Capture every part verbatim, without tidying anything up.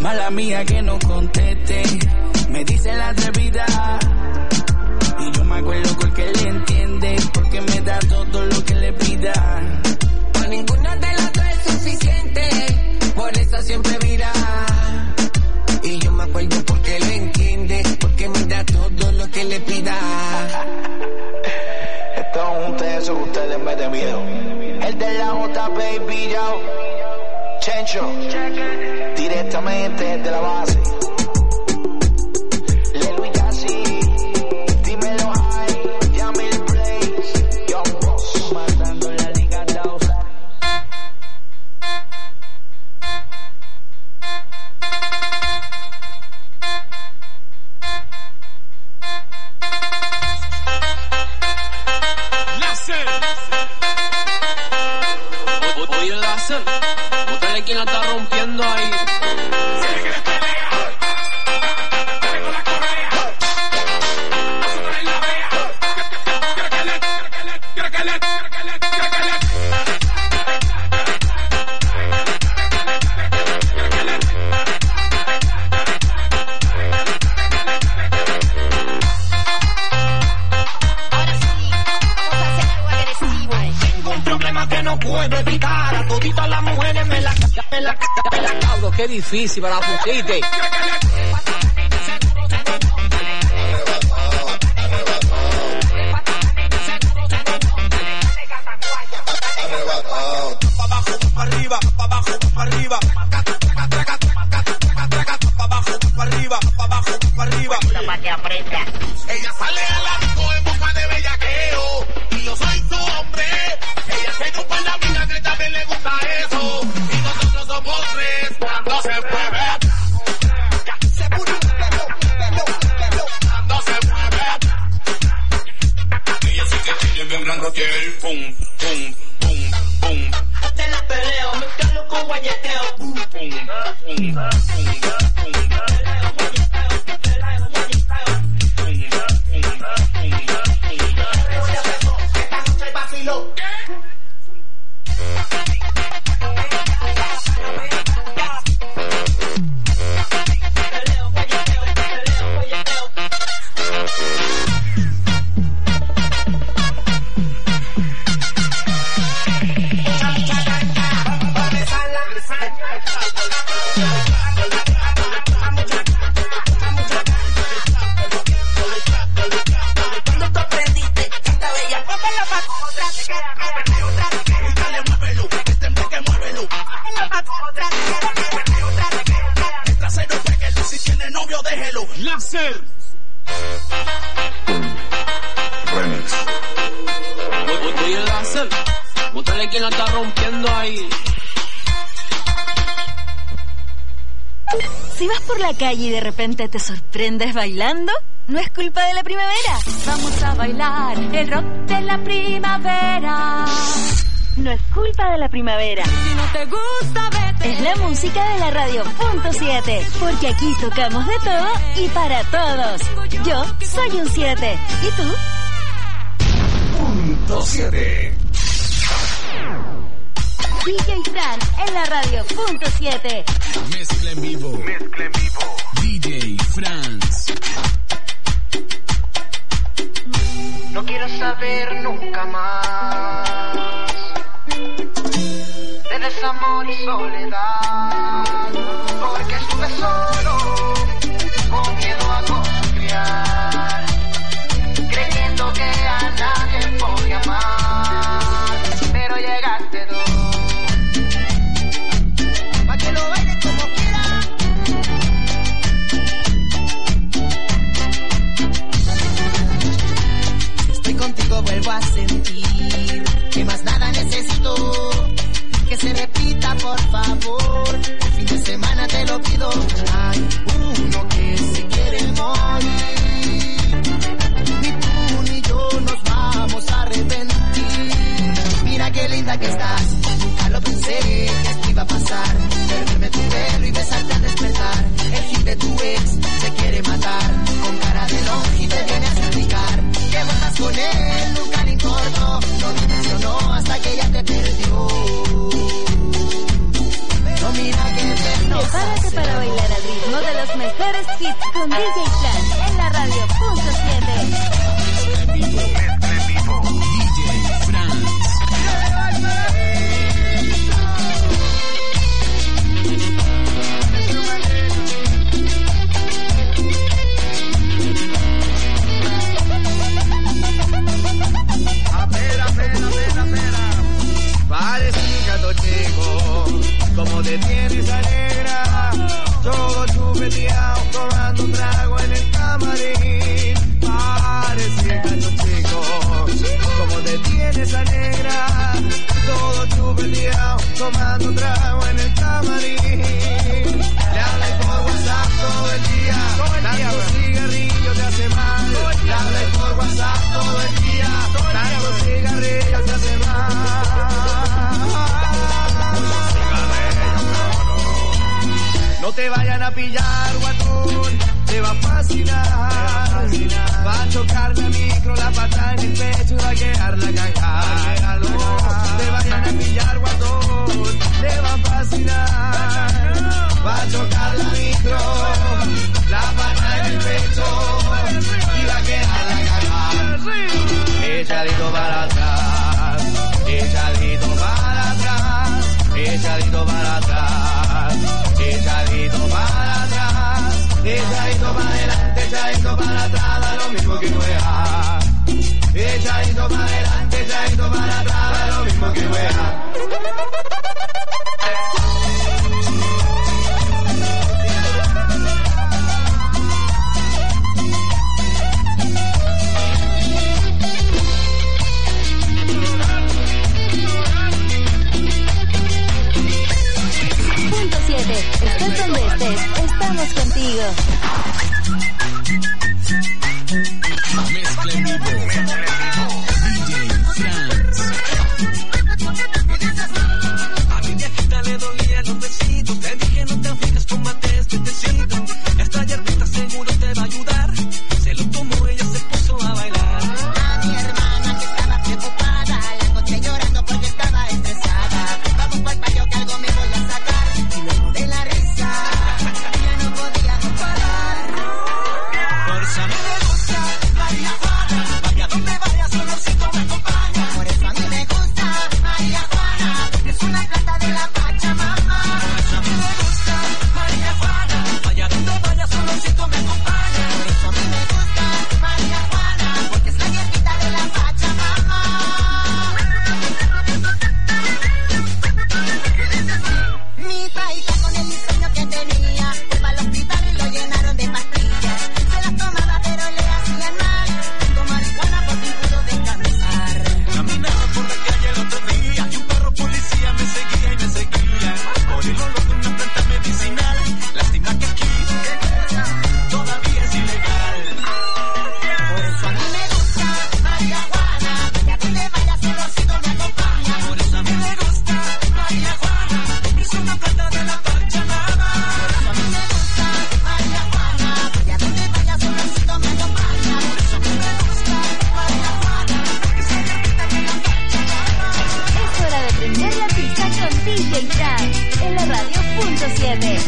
Mala mía que no conteste, me dice la atrevida. Y yo me acuerdo porque le entiende, porque me da todo lo que le pida. A ninguna de las dos es suficiente, por eso siempre vira. Y yo me acuerdo porque le entiende, porque me da todo lo que le pida. Estamos juntos, eso que usted les mete miedo. El de la J, baby, yo. Chencho, directamente desde la base. Lelo y Casi, dímelo high, Yamil Blaze, Young Boss, matando la liga dos. Láser. Oye, Láser, búscale quien la está rompiendo ahí. Qué difícil para la pusiste. Arriba, para abajo, para arriba. Para abajo, para arriba, para abajo, para arriba. Para que aprenda. Ella sale a la disco en busca de bellaqueo. Y yo soy su hombre. Ella se chupa la vida que también le gusta eso. Y nosotros somos tres cuando se mueve. Se mueve, cuando se mueve. Ella sí que tiene bien gran roquel. Pum, pum, pum, pum. Hasta la peleo, me calo con guayeteo. Pum, pum, pum, pum. Láser. Oye, Láser, búscale quien la está rompiendo ahí. Si vas por la calle y de repente te sorprendes bailando, no es culpa de la primavera. Vamos a bailar el rock de la primavera. No es culpa de la primavera. Si no te gusta, vete. Es la música de la radio punto siete, porque aquí tocamos de todo y para todos. Yo soy un siete. ¿Y tú? Punto siete. D J Fran en la radio punto siete. Mezcla en vivo. Mezcla en vivo. D J Franz. No quiero saber nunca más de desamor y soledad, porque estuve solo, con miedo a confiar, creyendo que a nadie podía amar, pero llegaste tú, pa' que lo bailes como quiera. Si estoy contigo vuelvo a sentir que más nada necesito, que se repita por favor, el fin de semana te lo pido. Hay uno que se quiere morir, ni tú ni yo nos vamos a arrepentir. Mira qué linda que estás, nunca lo pensé que esto iba a pasar, perderme tu pelo y besarte al despertar. El fin de tu ex se quiere matar, con cara de longe te viene a suplicar que vuelvas con él, nunca le importó, no dimensionó hasta que ya te perdió. Pero mira que te nos Prepárate para bailar al hit con D J Fran en la radio punto siete. Mezcla en vivo. Mezcla en vivo. D J Franz. Como te tienes alegra, todo chupeteado, tomando un trago en el camarín. Parece cacho chico, como te tienes alegra, todo chupeteado, tomando un trago en el camarín. Le hablas por WhatsApp todo el día, tanto cigarrillo te hace mal. Le hablas por WhatsApp todo el día, tanto cigarrillo te hace mal. No te vayan a pillar, guatón, te va a fascinar. Va a chocar la micro, la pata en el pecho y va a quedar la cagada. No te vayan a pillar, guatón, te va a fascinar. Va a chocar la micro, la pata en el pecho y va a quedar la cagada. Echadito para atrás, echadito para atrás, echadito para atrás. Echadito para atrás, echadito para adelante, echadito para atrás, da lo mismo que juega. Echadito para adelante, echadito para atrás, da lo mismo que juega. Estés donde estés, estamos contigo. Mezcla en vivo. D J Franz. A mi viejita le dolía los besitos. Te dije no te aflijas, tómate este tecito. Esta hierbita seguro te va a ayudar. Se lo tomó, ella se puso a bailar. A mi hermana que estaba preocupada, la encontré llorando porque estaba estresada. Vamos pa'l patio que algo me voy a sacar. Y luego de la risa, ya no podíamos parar. Por eso a mí me gusta María Juana. Vaya donde vaya, su olorcito me acompaña. Por eso a mí me gusta María Juana, es una planta de la Pachamama. Por eso a mí me gusta María Juana. Vaya donde vaya, su olorcito me acompaña. Por eso a mí me gusta María Juana, porque es la hierbita de la Pachamama. Mi taita con el diseño que tenía, fue al hospital y lo llenaron de pastillas. Se las tomaba pero le hacían mal. Tengo marihuana por fin pudo descansar. Caminaba por la calle el otro día y un perro policía me seguía y me seguía. Por el olor de una planta medicinal. Lástima que aquí todavía es ilegal. Por eso a mí me gusta María Juana, vaya donde vaya su olorcito me acompaña. Por eso a mí me gusta María Juana. Es una planta de la Pachamama. Por eso a mí me gusta María Juana, vaya donde vaya su olorcito me acompaña. Por eso a mí me gusta María Juana. Es la hierbita de la Pachamama. Es hora de prender la pista con D J Fran en la radio punto siete.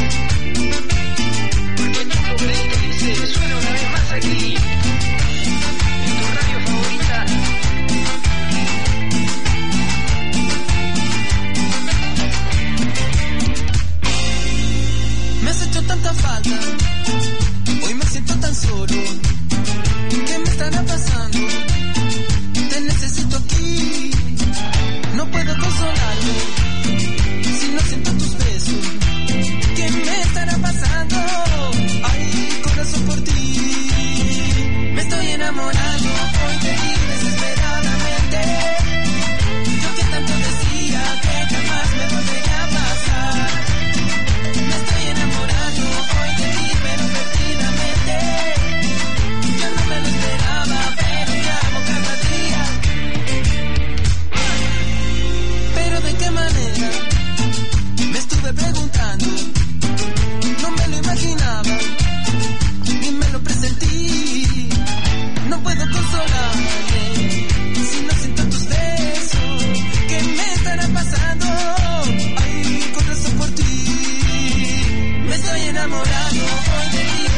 Porque Nico Grey te dice, suena una vez más aquí, en tu radio favorita. Me has hecho tanta falta, hoy me siento tan solo. ¿Qué me estará pasando? Te necesito aquí, no puedo consolarme si no siento tus besos. ¿Qué me estará pasando? Ay, corazón por ti. Me estoy enamorando hoy de ti desesperadamente. Yo que tanto decía que jamás me volvería a pasar. Me estoy enamorando hoy de ti pero perdidamente. Yo no me lo esperaba pero te amo cada día. Pero de qué manera, me estuve preguntando. No me lo imaginaba, ni me lo presentí. No puedo consolarme si no siento tus besos. ¿Qué me estará pasando? Ay, corazón por ti. Me estoy enamorando hoy de ti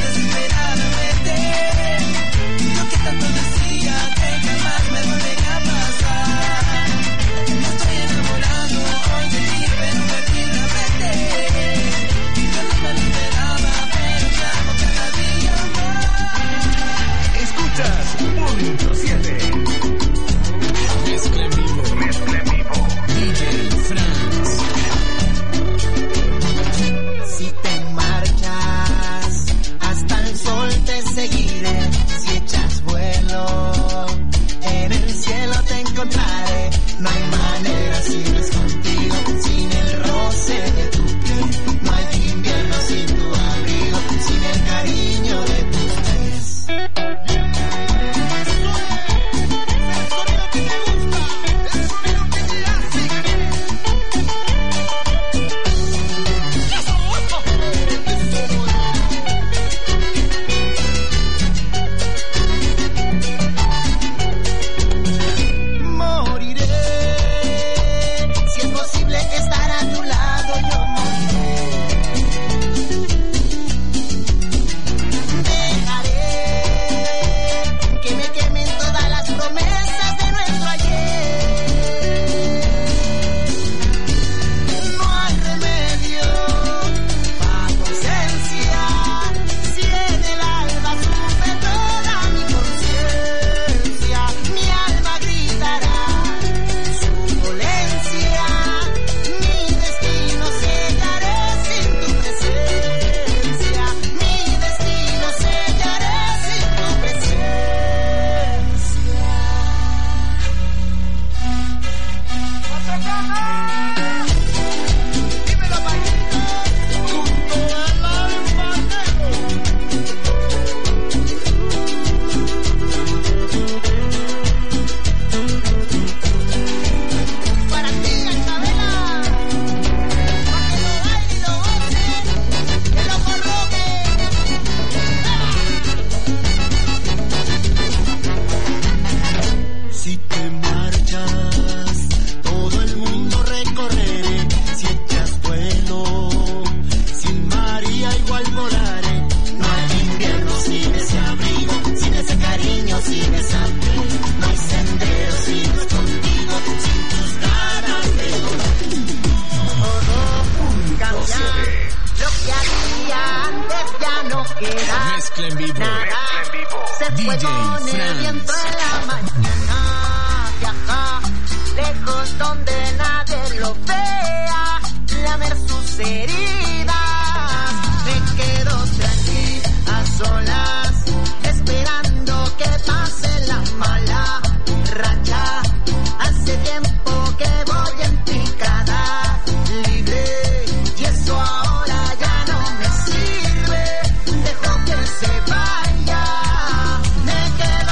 queda Mezcla en vivo. nada. Mezcla en vivo. Se fue D J con el Franz. viento en la mañana, viaja lejos donde nadie lo vea, lamer sus heridas. Me quedo tranquila a solas, esperando que pase la mala racha. Hace tiempo que voy en picada libre y eso ahora ya no me sirve. Dejo que se vaya, me quedo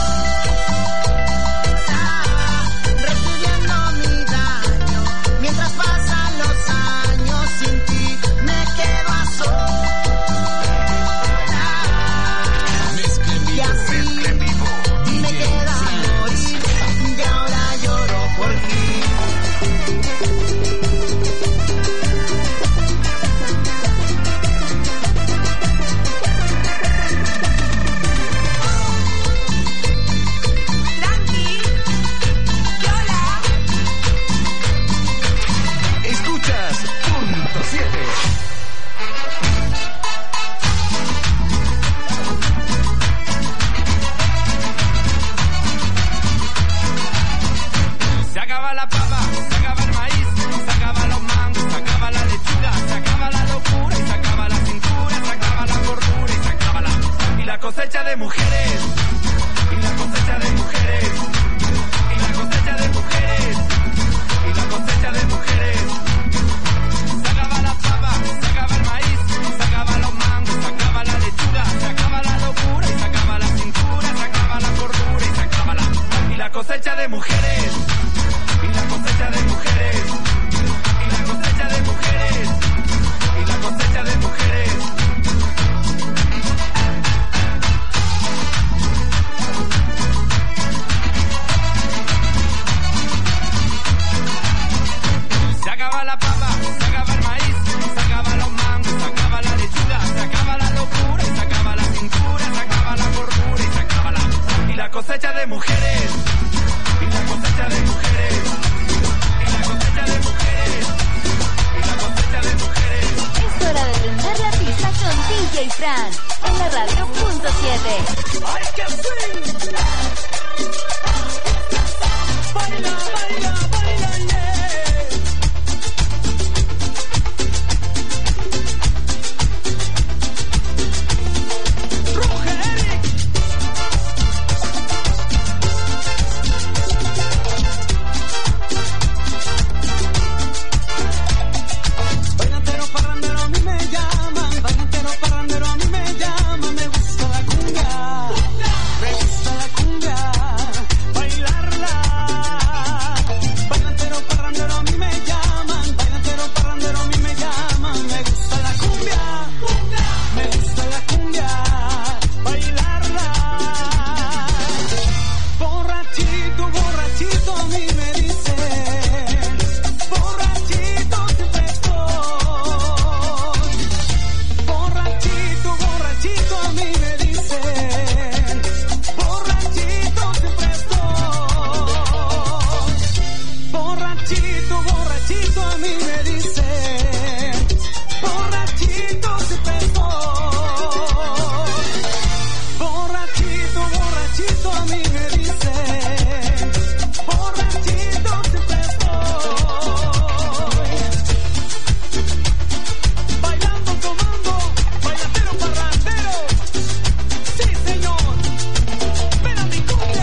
piola, recibiendo mi daño. Mientras pasan los años sin ti, me quedo a sola. Mezcla en Y vivo. así Mezcla en vivo. me D J queda Franz. morir, y ahora lloro por ti. Escuchas punto siete. Se acaba la papa, se acaba el maíz, se acaba los mangos, se acaba la lechuga, se acaba la locura y se acaba la cintura, se acaba la gordura y se acaba la... Y la cosecha de mujeres, y la cosecha de mujeres, y la cosecha de mujeres, y la cosecha de mujeres. Se acaba la papa, se acaba el maíz, se acaba los mangos, se acaba la lechuga, se acaba la locura y se acaba la cintura, se acaba la gordura y se acaba la... Y la cosecha de mujeres. Y la cosecha de mujeres, y la cosecha de mujeres, y la cosecha de mujeres. Se acaba la papa, se acaba el maíz, se acaba los mangos, se acaba la lechuga, se acaba la locura y se acaba la cintura, se acaba la gordura y se acaba la... Y la cosecha de mujeres, y la cosecha de mujeres. Y la cosecha de mujeres, y la cosecha de mujeres. Es hora de prender la pista con D J Franz en la radio punto siete. ¡Ay, qué swing! Baila, baila, baila, yeah. Rugeric. Bailantero parrandero a mí me llaman, bailantero parrandero a mí me llaman, me gusta la cumbia, me gusta la cumbia, bailarla. Bailantero parrandero a mí me llaman, bailantero parrandero a mí me llaman, me gusta la cumbia, me gusta la cumbia, bailarla. Borrachito, borrachito a mí me dicen, borrachito siempre estoy. Borrachito, borrachito a mí me dicen, borrachito siempre estoy. Borrachito, borrachito a mí me dicen, borrachito siempre estoy. Borrachito, borrachito a mí me dicen, borrachito siempre estoy. Bailando, tomando, bailatero, parrandero. Sí, señor. Ven a mi cumbia.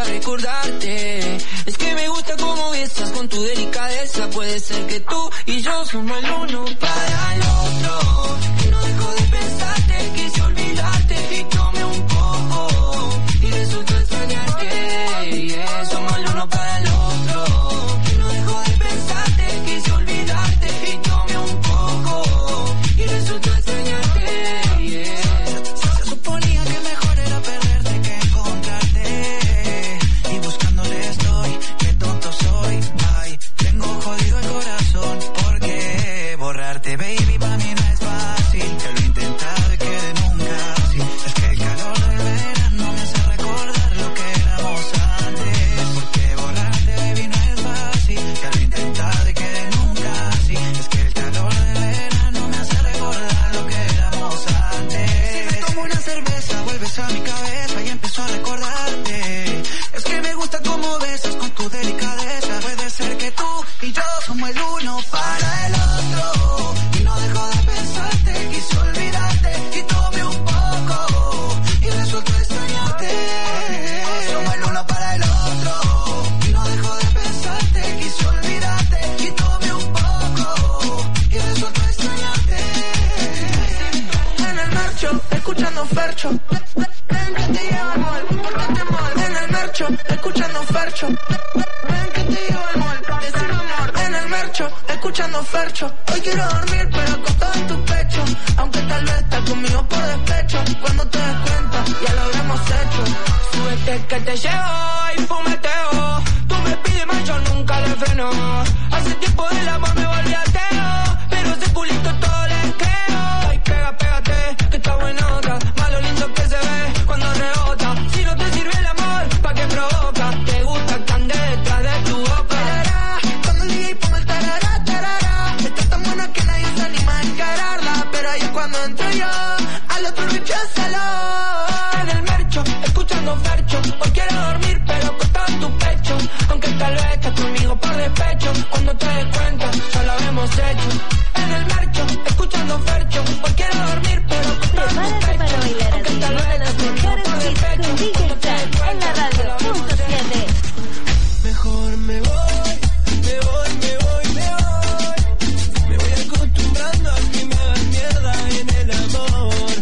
a recordarte. Es que me gusta cómo besas con tu delicadeza. Puede ser que tú y yo somos el uno para el otro. Y no dejo de pensarte, quise olvidarte y tomé un poco y resultó extrañarte. Yeah, somos el uno para el otro. Y no dejo de pensarte, quise olvidarte y tomé un poco y resultó extrañarte. Yeah. Se suponía que mejor era perderte que encontrarte. Y buscándole estoy, qué tonto soy. Ay, tengo jodido el corazón. Porque borrarte, baby, para mí no es fácil. Que lo he intentado y que nunca así. Es que el calor del verano me hace recordar lo que éramos antes. Porque borrarte, baby, no es fácil. Que lo he intentado y que nunca así. Es que el calor del verano me hace recordar lo que éramos antes. Si me tomo una cerveza, vuelves a mi cabeza y empiezo a recordarte. Es que me gusta cómo besas con tu delicadeza. Puede ser que tú y yo somos el uno para el otro. Y no dejo de pensarte, quise olvidarte y tomé un poco y resultó extrañarte. Somos el uno para el otro. Y no dejo de pensarte, quise olvidarte y tomé un poco y resultó extrañarte. En el marcho, escuchando Fercho. Ven que te llevo al mall, pórtate mal. En el marcho, escuchando Fercho. Ven que te llevo al mall, decir amor. En el marcho, escuchando Fercho. Hoy quiero dormir pero acostado en tu pecho. Aunque tal vez estás conmigo por despecho. Cuando te des cuenta, ya lo habremos hecho. Súbete que te llevo y fumeteo. Tú me pides más, yo nunca le freno. Hace tiempo del amor me volví ateo. Pero ese culito todo le creo. Ay, pega, pégate, que está buenota. Más lo lindo que se ve cuando rebota. Si no te sirve el amor, ¿pa' qué provoca? Te gusta que ande detrás de tu boca. Tarará, cuando el D J ponga el tarará, tarará. Está tan buena que nadie se anima a encararla. Pero ahí es cuando entro yo, al otro recházalo. En el mercho, escuchando Fercho. Hoy quiero dormir pero acostado en tu pecho. Aunque tal vez estás conmigo por despecho. Cuando te des cuenta, ya lo habremos hecho. En el mercho, escuchando Fercho. Hoy quiero dormir pero acostado en tu pecho. Aunque tal vez estás conmigo por despecho. Cuando te des cuenta, en la radio punto siete. Mejor me voy, me voy, me voy, me voy. Me voy acostumbrando a que me hagan mierda en el amor.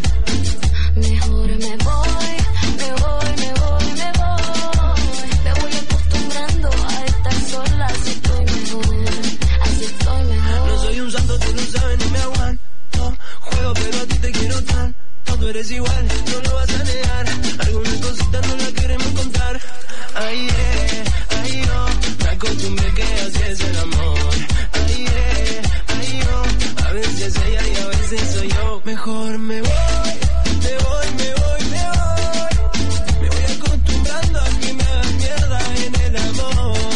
Mejor me voy, me voy, me voy, me voy. Me voy acostumbrando a estar sola, así estoy mejor, así estoy mejor. No soy un santo, tú lo sabes, no me aguanto. Juego pero a ti te quiero tanto. Tú eres igual, no lo vas a negar. Algunas cositas no las queremos contar. Ay, eh, ay, oh, me acostumbré que así es el amor. Ay, eh, ay, oh, a veces ella y a veces soy yo. Mejor me voy, me voy, me voy, me voy. Me voy acostumbrando a que me hagan mierda en el amor.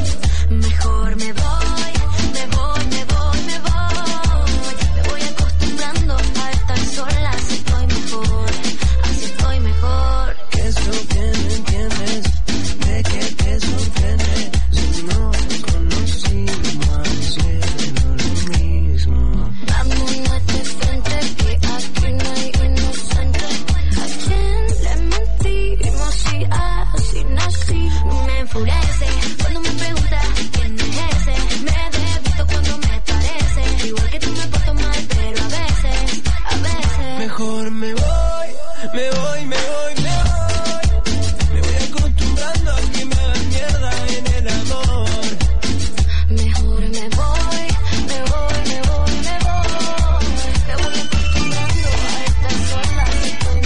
Mejor me voy, me voy, me voy, me voy. Me voy acostumbrando a estar sola, así estoy mejor, así estoy mejor. Que eso que no entiendes, de que te sorprende. Si no te conocimos, haciendo lo mismo. Vámonos de frente, que aquí no hay inocente. ¿A quién le mentimos si así nací? Me enfurece cuando me pregunta quién es ese. Me debito cuando me parece. Igual que tú me porto mal, pero a veces, a veces. Mejor me voy, me voy, me voy, me voy. Me voy acostumbrando a que me hagan mierda en el amor. Mejor me voy, me voy, me voy, me voy. Me voy acostumbrando a estar sola, así estoy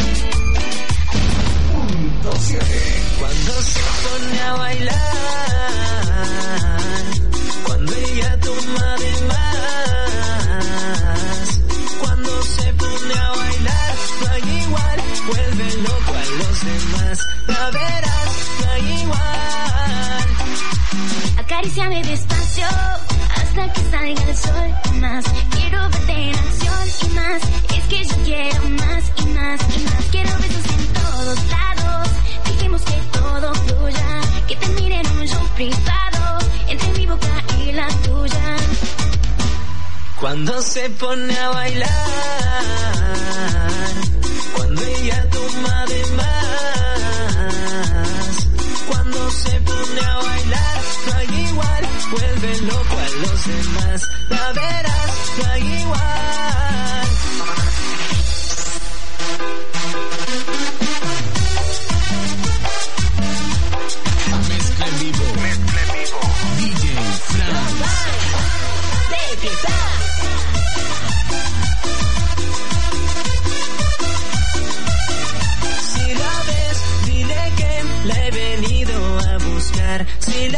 mejor. Punto siete. Cuando se pone a bailar, cuando ella toma de más, cuando se pone a bailar, no hay igual, vuelve loco a los demás. La verás, no hay igual. Acaríciame despacio hasta que salga el sol. Más quiero verte en acción y más. Es que yo quiero más y más y más. Quiero besos en todos lados. Dejemos que todo fluya. Que te miren un show privado entre mi boca y la tuya. Cuando se pone a bailar, cuando ella toma de más, cuando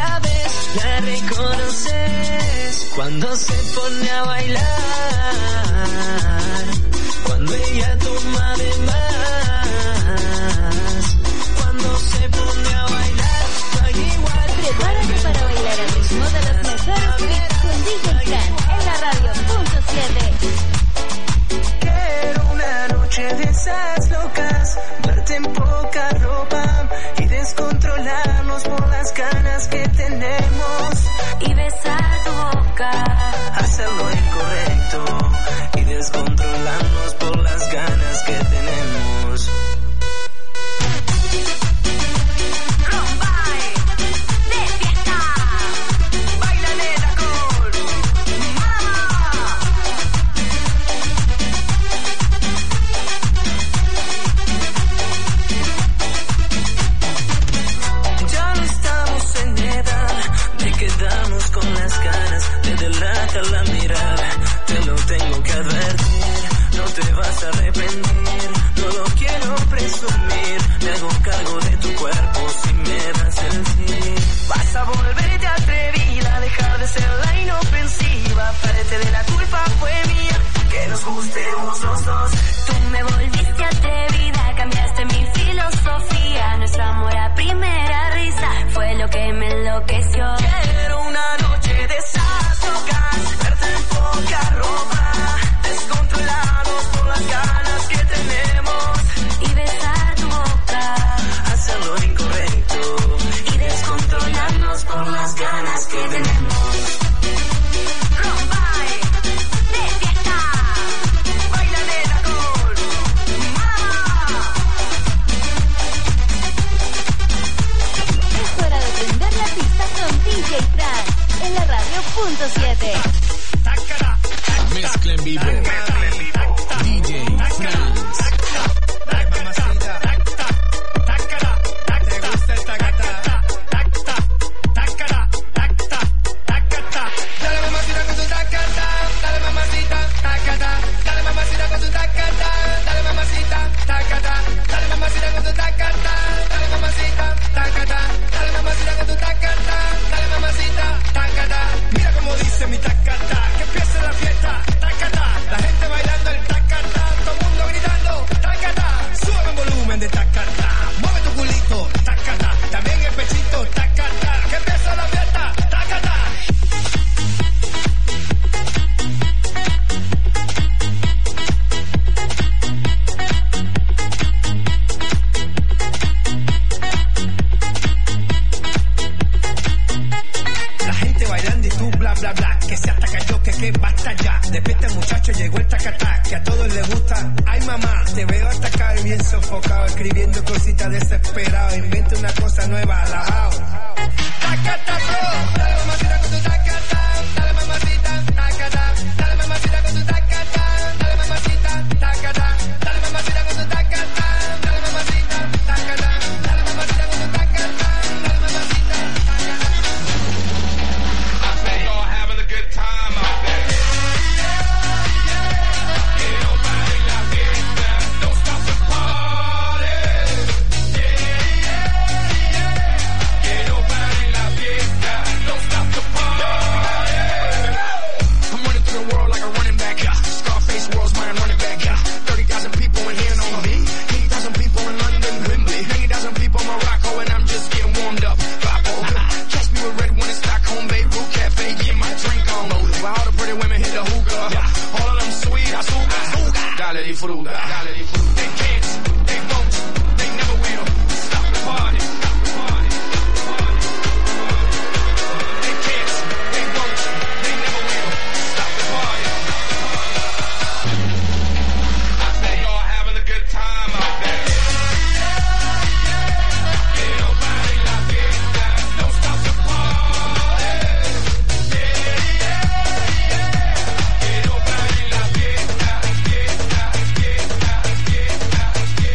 la ves, la reconoces cuando se pone a bailar, cuando ella toma de más, cuando se pone a bailar, no hay igual. Prepárate para bailar al ritmo de los mejores beats con D J Fran en la radio punto siete. Quiero una noche de esas locas, verte en poca ropa y descontrolarnos por las ganas que tenemos. Y besar tu boca, hacer lo incorrecto y descontrolarnos por las ganas que tenemos. Rombay, de fiesta, Báilale la col, mamá. Ya no estamos en edad de quedarnos con las ganas, te delata la mirada, te lo tengo que advertir, no te vas a arrepentir, no lo quiero presumir, me hago cargo de tu cuerpo si me das el sí. Vas a volverte atrevida, dejar de ser la inofensiva, parte de la culpa fue mía, que nos gustemos los dos. Tú me volviste atrevida, cambiaste mi filosofía, nuestro amor a primera risa fue lo que me enloqueció. Quiero una noche de esas locas, verte en poca ropa, descontrolados por las ganas que tenemos. Y besar tu boca, Hacer lo incorrecto y descontrolarnos por las ganas que tenemos. Rombay, de fiesta, Báilale la col, mamá. Es hora de prender la pista con D J Fran en la radio punto siete. Mezcla en vivo. D J Franz. Ay, mamacita. ¿Te gusta el tacata? Dale mamacita con tu tacata, dale mamacita, tacata, dale mamacita con tu tacata, dale mamacita, tacata, dale mamacita con tu tacata, dale mamacita, tacata, dale mamacita con tu tacata, dale mamacita, tacata. Mira cómo dice mi tacata, que empiece la fiesta, tacata, la gente bailando el tacata, todo el mundo gritando, tacata, sube el volumen de tacata, mueve tu culito, tacata, también el pechito, tacata, que empiece la fiesta, tacata. La gente bailando y tú bla bla bla, que se ataca yo, que que basta ya. Despierta muchacho, llegó el tacatá, que a todos les gusta. Ay mamá, te veo atacado y bien sofocado, escribiendo cositas desesperado. Inventa una cosa nueva, alabao. Tacata bro, dale mamacita con tu tacata, dale mamacita, tacata, dale mamacita con tu tacata, dale mamacita, tacata, dale mamacita con tu tacata, dale mamacita, tacata, dale mamacita con tu tacata, dale mamacita, tacata. I say y'all having a good time out there. Que no pare la fiesta, don't stop the party. Yeah, yeah, yeah. Que no pare la fiesta, don't stop the party. I'm running through the world like a running back, yeah. Scarface world's my running back, yeah. thirty thousand people in here know me. eighty thousand people in London, Wembley. ninety thousand people in Morocco, and I'm just getting warmed up. Bravo. Catch me with red one in Stockholm, Beirut Cafe, get my drink on. While all the pretty women hit the hookah, yeah. All of them sweet, azúcar, azúcar. Dale disfruta, dale disfruta. They can't, they won't, they never will stop the party. Stop the party. They can't, they won't, they never will stop the party. I say y'all having a good time out there. Que no pare la fiesta, don't stop the party. Yeah, yeah, yeah. Que no pare la fiesta, fiesta, fiesta, fiesta, fiesta.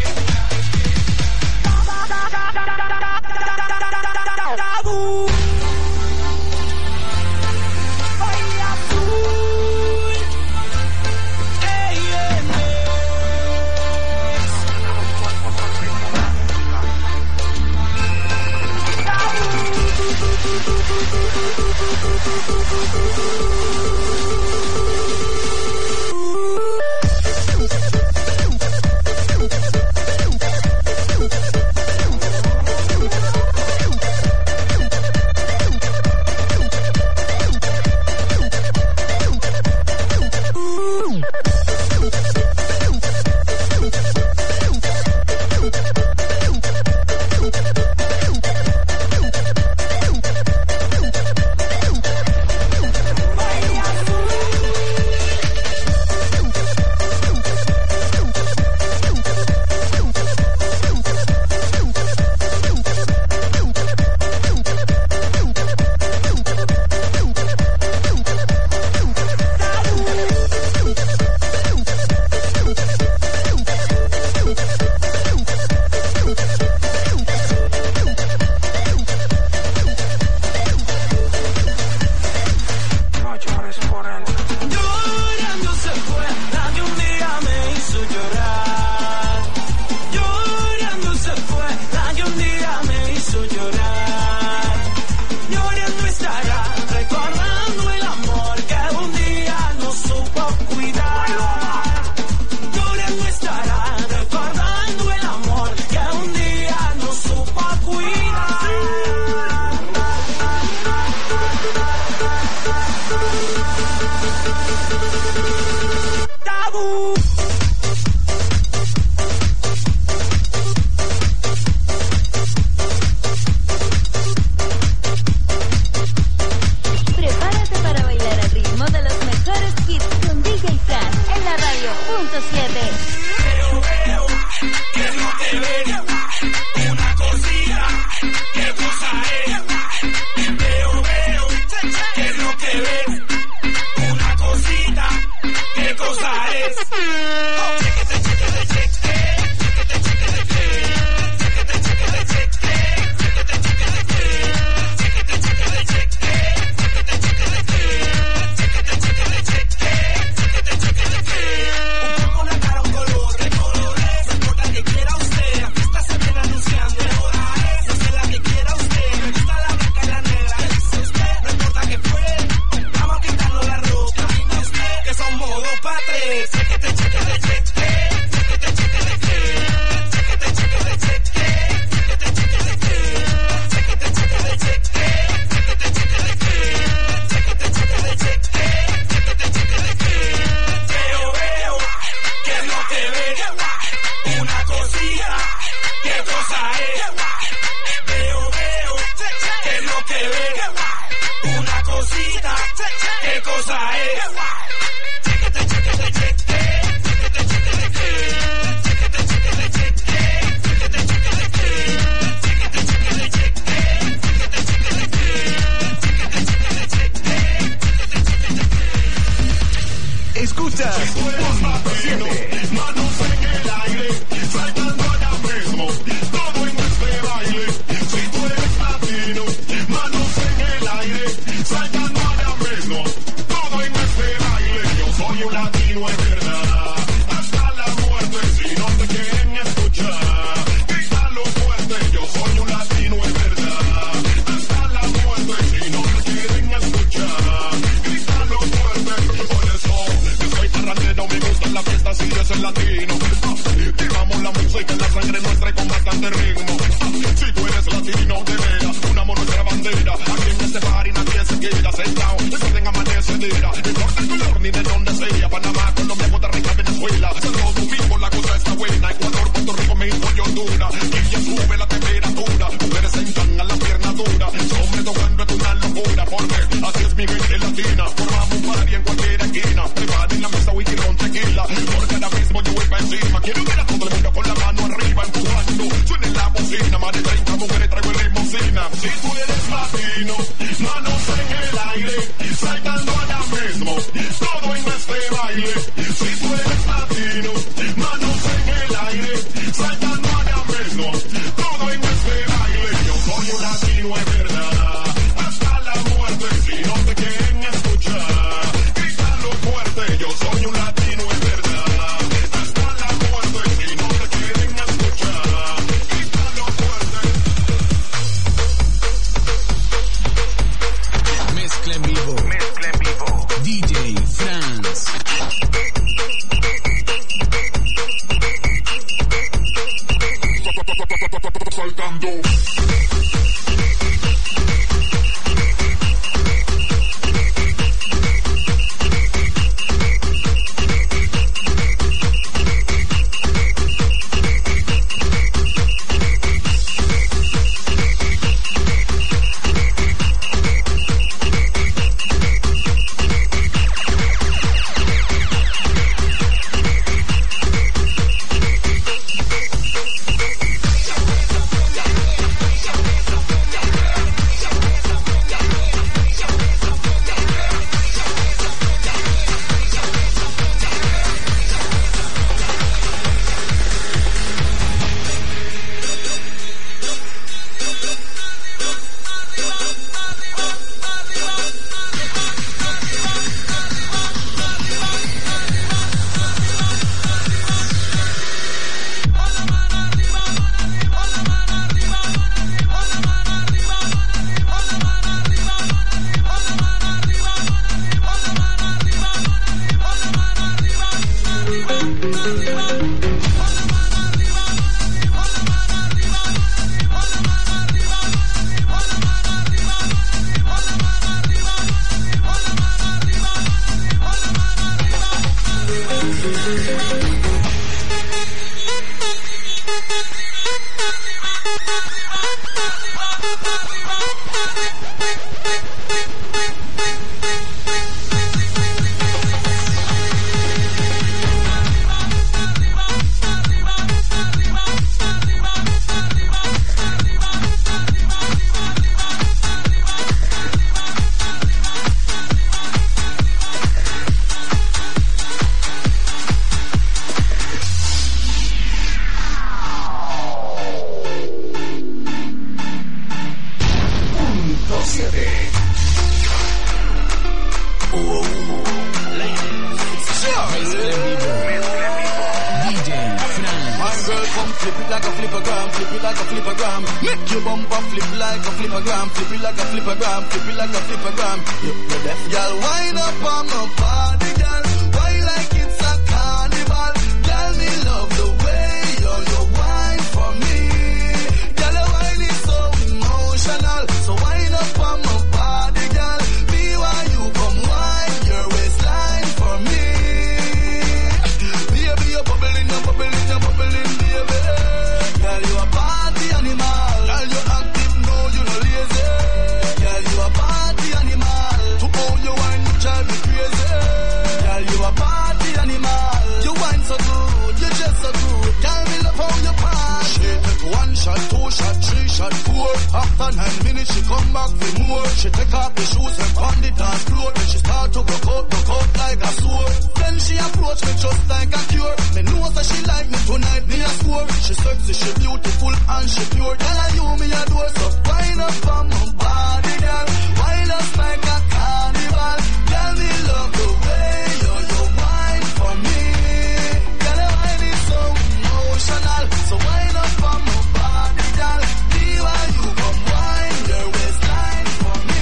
it like a flippergram, flip it like a flippergram. Make your bumper flip like a flippergram, flip it like a flippergram, flip it like a flippergram. You, you're deaf, girl. Wind up on my body, girl. Why like it's a carnival? Girl, me love the way you you wine for me. Girl, your wine is so emotional. So wind up on my body, girl. Me why you come wine your waistline for me. Baby, you're bubbling, you're bubbling, you're bubbling, baby. Girl, you a party animal. Girl, you active, no, you no lazy. Girl, you a party animal. To own your wine, you drive me crazy. Girl, you a party animal. You wine so good, you just so good. Girl, me love how you party. She take one shot, two shot, three shot, four. After nine minutes, she come back for more. She take off the shoes and pound it on floor. Then she start to broke out, broke out like a sword. Then she approach me just like a cure. Me know that she like me tonight, me a score. She sexy, she beautiful and she pure. Girl, you me adore, so wind up on my body, girl. Wind up like a carnival. Girl, me love the way you you wine for me. Girl, your wine is so emotional. So wind up on my body, girl. Me why you come wine your waistline for me.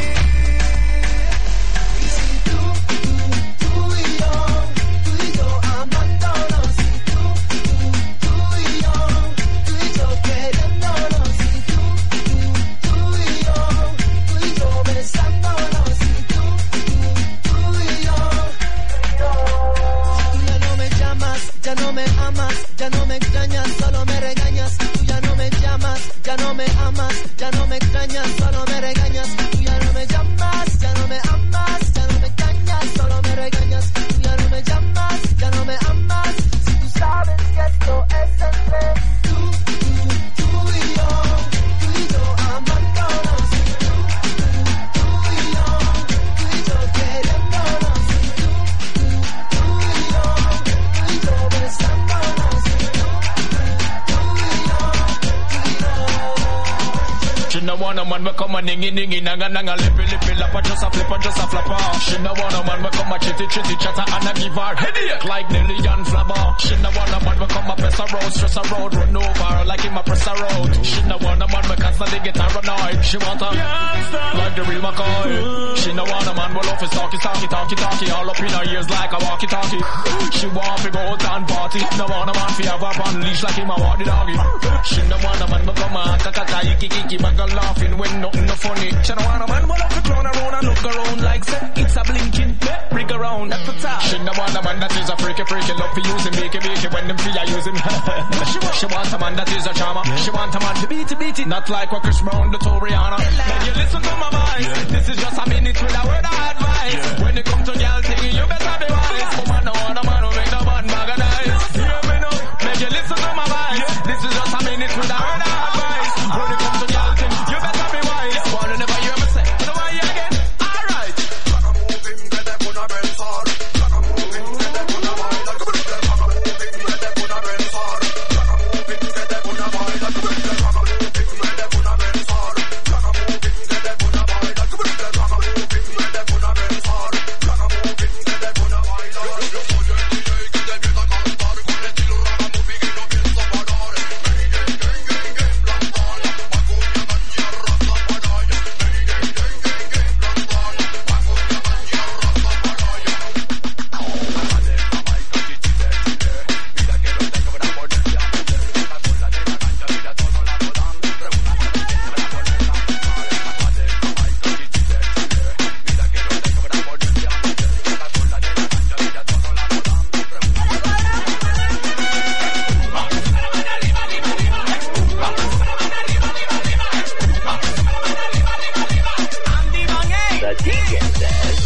Si tú, tú, tú y yo, tú y yo amándonos. Si tú, tú, tú y yo, tú y yo queriéndonos. Si tú, tú, tú y yo, tú y yo besándonos. Si tú, tú, tú y yo, tú ya no me llamas, ya no me amas, ya no me extrañas, solo me regañas. Tú ya no me llamas, ya no me amas, ya no me extrañas, solo me regañas. Tú ya no me llamas, ya no me amas, ya no me extrañas, solo me regañas. Tú ya no me llamas, ya no me amas. Si tú sabes que esto es entre tú, tú, tú y yo, tú y yo amándonos. Tú, tú, tú y yo, tú y yo queriéndonos. Tú, tú, tú y yo, tú y yo besándonos. Tú, tú, tú y yo, tú y yo. She no want a man we come a ningy ningy nanga nanga lippy lippy lappa just a flipper just a flapper. She no want a man we come a chitty chitty chatter and a give her headache like Nelly and Flabber. She no want a man we come a press a road stress a road run over like him a press a road. She no want a man we constantly get her annoyed. She want a youngster like the real McCoy. She no want a man we love his talky talky talky talky all up in her ears like a walkie talkie. She want to go out and party. No want a man fi have her on leash like him a walk the doggy. She no want a man we come a kakaka iki kiki but girl laughing when nothing no funny. She no want a man we love to clown around and look around like say it's a blinking rig around at the top. She no want a man that is a freaky freaky love for using make it make it when them feel I use him. she, want, she want a man that is a charmer. Yeah. She want a man to beat it beat it not like what Chris Brown the to Rihanna. Then you listen to my voice. Yeah. This is just a minute with a word of advice. Yeah. When it come to girl thing you better be wise. Woman no want a man who make no man organize. Hear me now. Make you listen to my voice. Yeah. This is just a minute with a word of advice. When it come to girl thing you better be wise. Wanna never hear me say no why you again. Alright. Gotta move him get them on a bench hard. Gotta move him get them on a wide. Gotta move him get them on a bench hard. Gotta move him get them on a wide. Gotta move him get them on a bench hard. Gotta move him get them on a wide. Gotta move him get them on a bench hard. Gotta move him get them on a wide. Yo soy el D J que te empieza a cantar con estilo rara movie que no piensa parar. Gang gang gang gang gang blandana. Pacoña daña raza paraya. Gang gang gang gang gang blandana. Pacoña daña raza paraya. Aleja Maica chichile chile. Mira que no te sobra por el día. Una cola de la cancha mira todo la todan. Pregunta por el día me la ponen la Aleja Maica chichile chile. Mira que no te sobra por el día. Una cola de la cancha mira todo la todan. The D J says.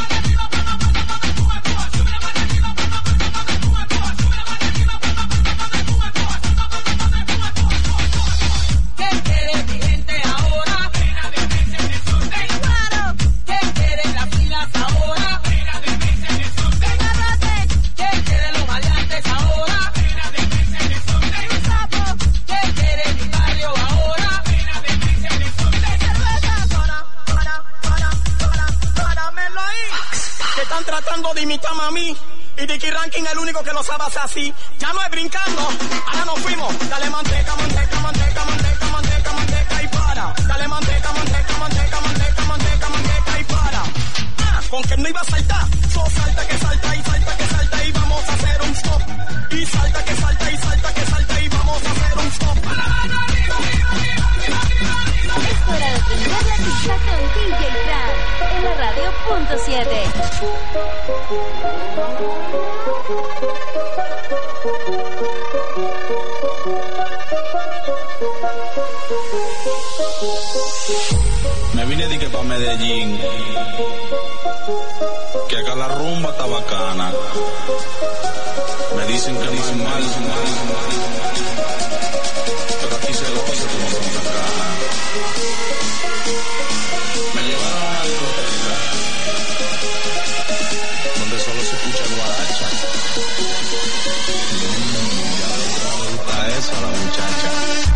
¿Qué quiere mi gente ahora? Pena de verse en desorden. Claro. ¿Qué quieren las filas ahora? Pena de verse en desorden. ¿Qué quieren los maleantes ahora? Pena de verse en desorden. ¿Qué quiere mi barrio ahora? Pena de verse en desorden. Cerveza, para, para, para, para, páramelo ahí. Te están tratando de imitar a mí y Y Dicky Ranking el único que lo sabe hacer así. Ya no es brincando, ahora nos fuimos. Dale manteca, manteca, manteca, manteca, manteca, manteca y para. Dale manteca, manteca, manteca, manteca, manteca, manteca y para. Ah, con que no iba a saltar. So salta que salta y salta que salta y vamos a hacer un stop. Y salta que salta y salta que salta y vamos a hacer un stop. Es hora de prender la pista con D J Fran en la radio punto siete. Me vine de que pa' Medellín, que acá la rumba está bacana. Me dicen que más mal, pero aquí se goza como son acá. Me llevaron a una discoteca donde solo se escucha guaracha. Mm, ya le gusta eso a la muchacha.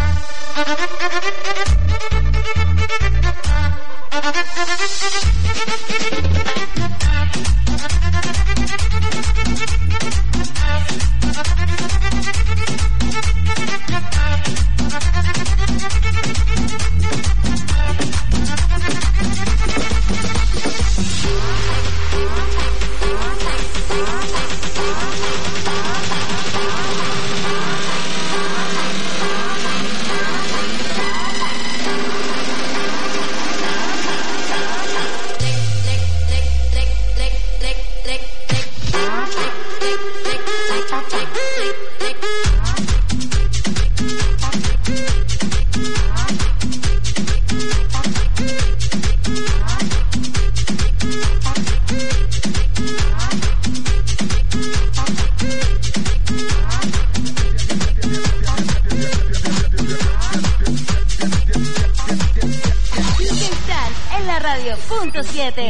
punto siete.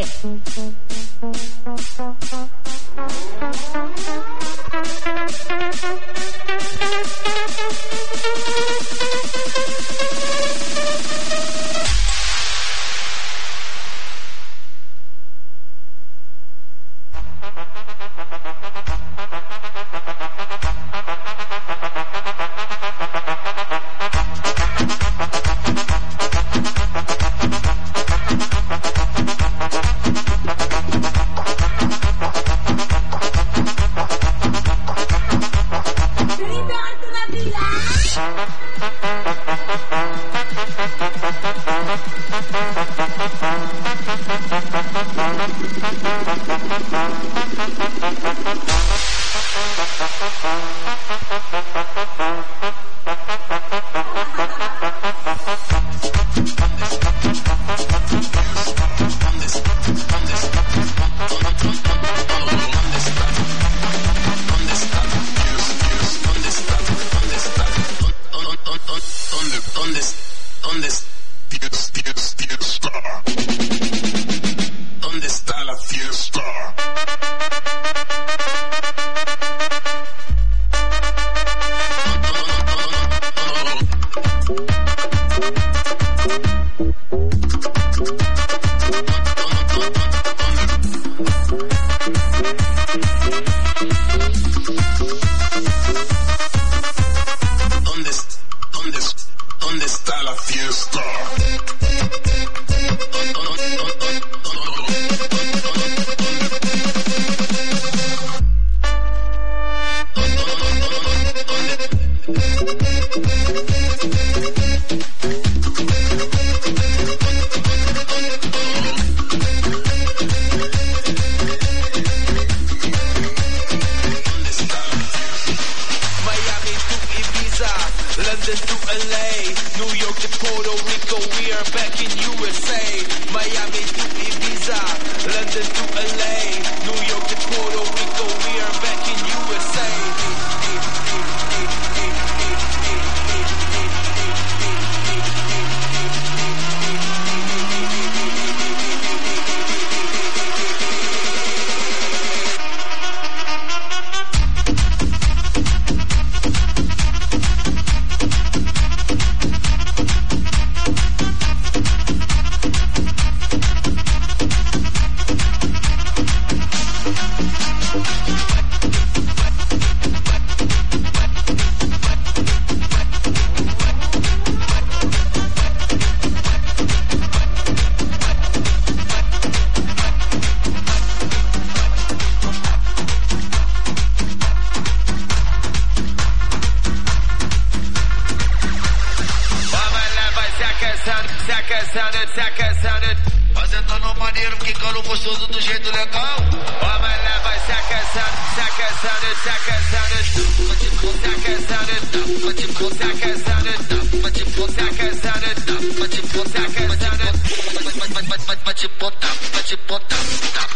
sounded, saca sounded. Fazendo maneiro que cano gostoso do jeito legal. Ó, vai lá, vai, saca sounded, saca sounded, saca sounded. Saca sounded, but you pull saca sounded, but you pull saca sounded, but you pull saca sounded, but you pull tap, but you pull tap, tap.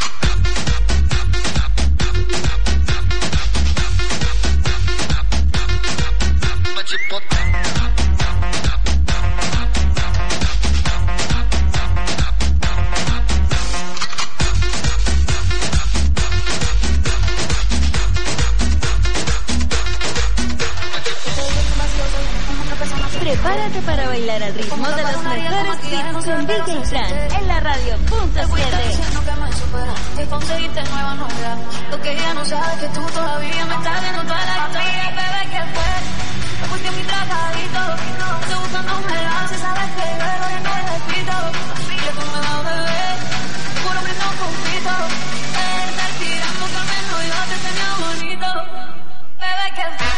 Prepárate para bailar al ritmo de los mejores hits con D J Fran en la radio punto siete. Que conseguiste nueva novia, lo que ella no sabe que tú todavía me estás viendo toda la historia, bebé, que fue, me fuiste a mi trabajito, estoy buscando un helado, si sabes que yo lo que te repito, que tú me das bebé, puro brindo un poquito, eh, estar tirando que al menos yo te tenía bonito, bebé, que fue.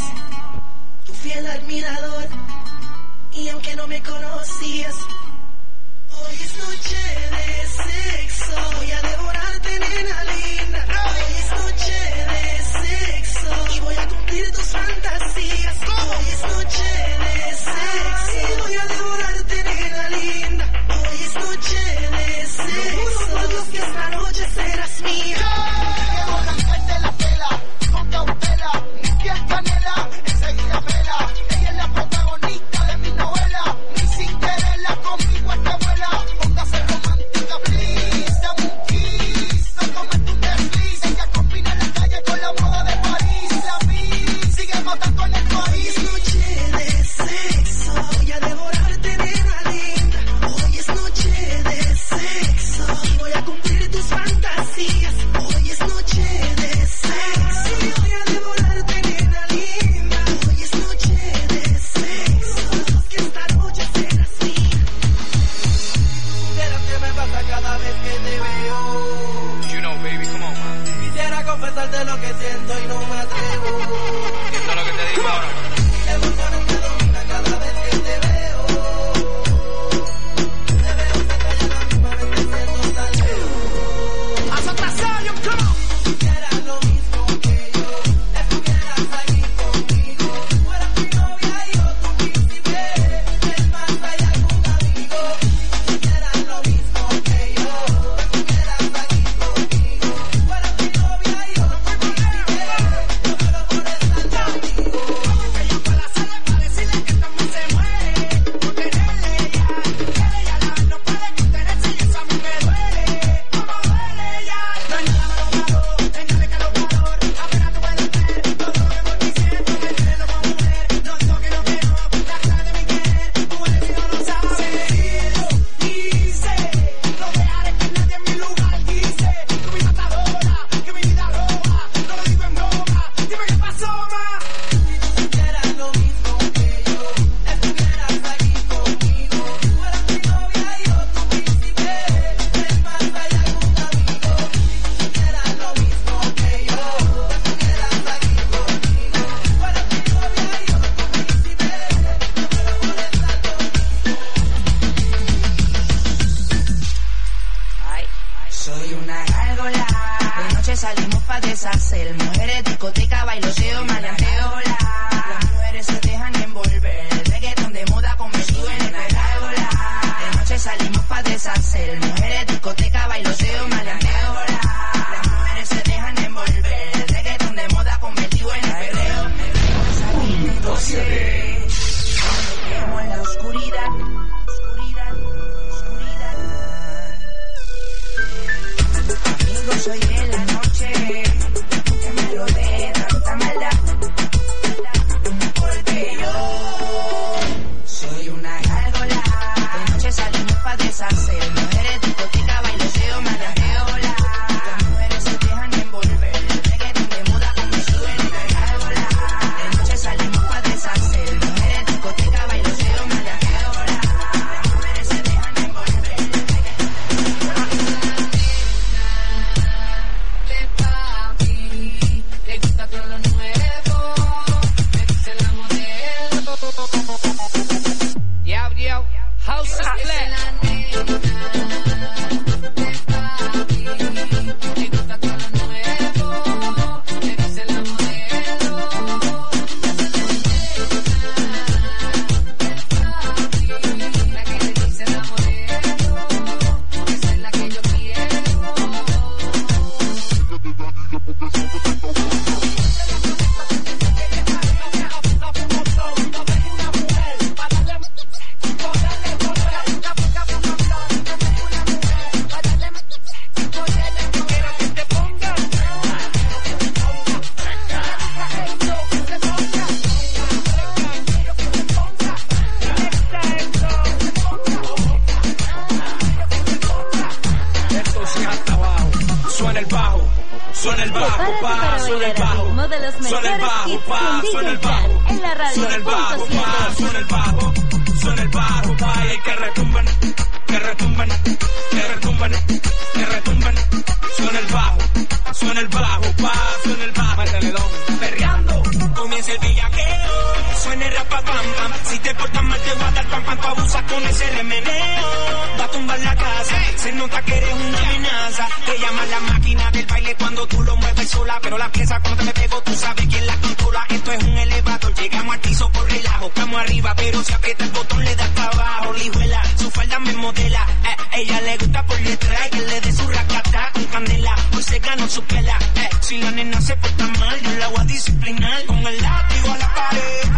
tu fiel admirador. Y aunque no me conocías, hoy es noche de sexo. Voy a devorarte, nena linda. Hoy es noche de sexo y voy a cumplir tus fantasías. Hoy es noche de sexo y voy a devorarte, nena linda. Hoy es noche de sexo. Juro por Dios que esta noche serás mía. Quiero arrancarte la tela con cautela, ni piel canela, enseguida pela. Ella es la protagonista de mi novela, ni sin quererla conmigo esta vuela. Póngase romántica, please, dame un kiss, tómate un desliz. Ella combina la calle con la moda de París. La vi, sigue matando en el país. Hoy es noche de sexo, voy a devorarte, nena linda. Hoy es noche de sexo y voy a cumplir tus fantasías. Hoy es noche de sexo y voy a devorarte, nena linda. Hoy es noche de sexo, que esta noche serás mía. Supieras que me pasa cada vez que te veo. You know, baby, come on, man. Quisiera confesarte lo que siento y no me atrevo. Esto es lo que te digo ahora. La emoción me domina cada vez que te veo. Te veo cerca y a la misma vez te siento tan lejos. Quisieras lo mismo que yo, estuvieras aquí conmigo. Fueras mi novia y yo tu príncipe, el más allá algún amigo. Quisieras lo mismo que yo, estuvieras aquí conmigo. Fueras mi novia y yo tu príncipe, yo muero por estar contigo. Que yo para la sala para decirle que también se muere por tenerle ya. Quiere ya la no puede contenerse y eso a mí me duele. Como duele ya. No hay nada malo malo, señale que lo calor. Apenas tú puedes ver todo lo que voy diciendo. Me tiene loco mujer, no digo que no quiero. La clave de mi querer, tú eres y no lo sabes. Si lo hice, no dejaré que nadie en mi lugar quise. Tú mi matadora, que mi vida roba. No lo digo en broma, dime qué pasó, ma. Quisieras lo mismo que yo, estuvieras aquí conmigo. Fueras mi novia y yo tu príncipe, el más allá algún amigo. Quisieras lo mismo que yo, estuvieras aquí conmigo. Fueras mi novia y yo tu príncipe, yo muero por estar contigo. Soy una gárgola. De noche salimos pa' deshacer. Mujeres, discoteca, bailoteo, maleanteo. Las mujeres se dejan envolver. El reggaetón de moda convertido en una gárgola. De noche salimos pa' deshacer. Mujeres, discoteca, bailoteo, maleanteo. Las mujeres se dejan envolver. El reggaetón de moda convertido en un perreo. Cuando en la oscuridad. Oscuridad, oscuridad. Amigo, soy de la noche, que me rodee tanta maldad, porque yo soy una gárgola. De noche salimos pa' deshacer. Mujeres, discoteca, bailoteo, maleanteo. Las mujeres se dejan envolver. El reggaetón de moda convertido en una gárgola. De noche salimos pa' deshacer. Mujeres, discoteca, bailoteo, maleanteo. Las mujeres se dejan envolver. El reggaetón de papi, le gusta todo lo nuevo, me dice la modelo. Yo, yo, House of Esa es Black. la nena de papi, le gusta todo lo nuevo, me dice la modelo. La que le dice la modelo, esa es la que yo quiero. Esto sí hasta abajo. Suena el bajo, suena el bajo, Prepárate pa, para suena el bailar al bajo. ritmo de los Suena el mejores bajo, hits pa, con suena el D J bajo. Jan en la radio Suena el bajo, punto pa, siete. suena el bajo. Suena el bajo, pa, y que retumben, que retumben, que retumben, que retumben. Suena el bajo, suena el bajo, pa, suena el bajo. Métele, don. Perreando, comienza el villaqueo. perreo. Suena el rapa pam pam. Si te portas mal te voy a dar pam pam. Tú abusas con ese remeneo. Va a tumbar la casa. Se nota que eres una amenaza. Te llama la máquina del baile cuando tú lo mueves sola. Pero la pieza cuando te me pego tú sabes quién la controla. Esto es un elevador. Llegamos al piso por relajo. Estamos arriba pero si aprieta el botón le das para abajo. Lijuela, su falda me modela. Eh, ella le gusta por detrás y que le dé su racata con candela. Hoy se ganó su pela. Eh, si la nena se porta mal yo la voy a disciplinar con el látigo a la pared.